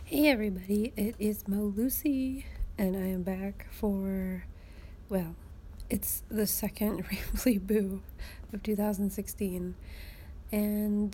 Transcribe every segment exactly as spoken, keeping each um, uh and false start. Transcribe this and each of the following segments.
Hey everybody, it is Mo Lucy, and I am back for, well, it's the second Rambly Boo of two thousand sixteen, and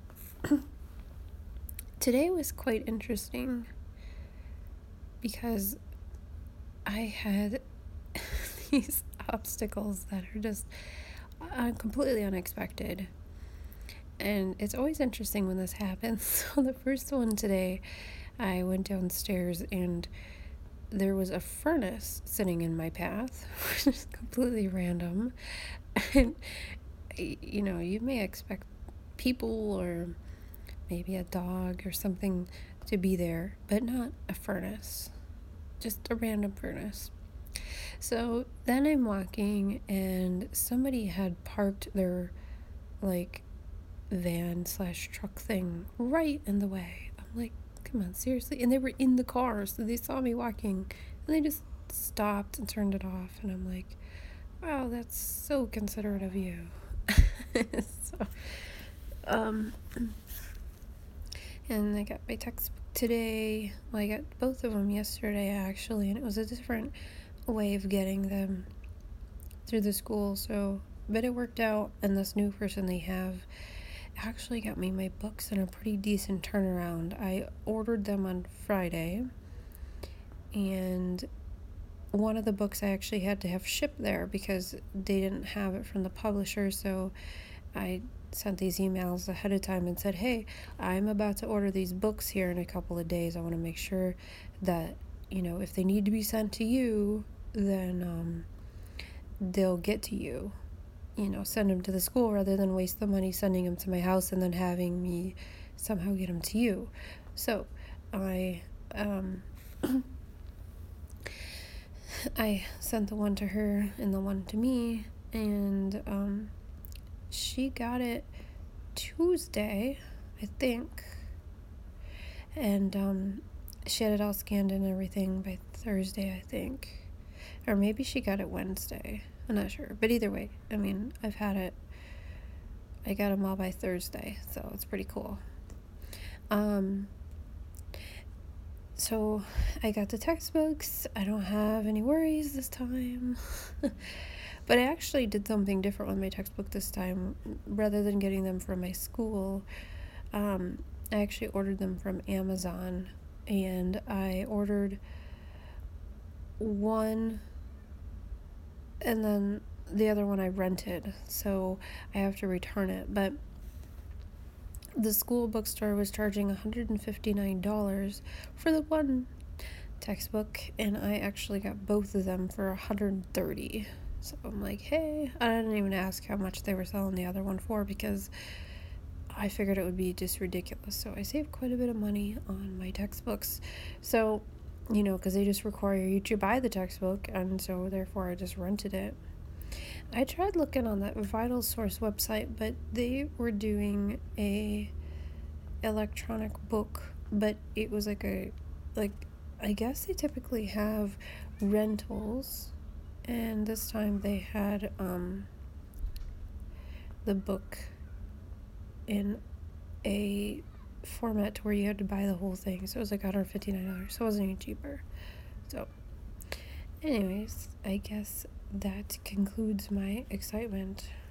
today was quite interesting because I had these obstacles that are just uh, completely unexpected, and it's always interesting when this happens. So the first one today, I went downstairs and there was a furnace sitting in my path, which is completely random. And, you know, you may expect people or maybe a dog or something to be there, but not a furnace, just a random furnace. So then I'm walking and somebody had parked their, like, van slash truck thing right in the way. I'm like, come on, seriously? And they were in the car, so they saw me walking, and they just stopped and turned it off, and I'm like, wow, that's so considerate of you. so, um, and I got my textbook today. Well, I got both of them yesterday, actually, and it was a different way of getting them through the school, so, but it worked out, and this new person they have actually got me my books in a pretty decent turnaround. I ordered them on Friday, and one of the books I actually had to have shipped there because they didn't have it from the publisher, so I sent these emails ahead of time and said, hey, I'm about to order these books here in a couple of days. I want to make sure that, you know, if they need to be sent to you, then um, they'll get to you. You know, send them to the school rather than waste the money sending them to my house and then having me somehow get them to you. So I um, I sent the one to her and the one to me, and um, she got it Tuesday, I think, and um, she had it all scanned and everything by Thursday, I think, or maybe she got it Wednesday. I'm not sure, but either way, I mean, I've had it, I got them all by Thursday, so it's pretty cool. Um, so I got the textbooks. I don't have any worries this time, but I actually did something different with my textbook this time. Rather than getting them from my school, um, I actually ordered them from Amazon, and I ordered one, and then the other one I rented, so I have to return it. But the school bookstore was charging one hundred fifty-nine dollars for the one textbook, and I actually got both of them for one hundred thirty dollars. So I'm like, hey, I didn't even ask how much they were selling the other one for because I figured it would be just ridiculous. So I saved quite a bit of money on my textbooks. So, you know, because they just require you to buy the textbook, and so therefore I just rented it. I tried looking on that Vital Source website, but they were doing a electronic book, but it was like a, like, I guess they typically have rentals, and this time they had um the book in a format where you had to buy the whole thing, so it was like one hundred fifty-nine dollars, so it wasn't any cheaper. So anyways, I guess that concludes my excitement.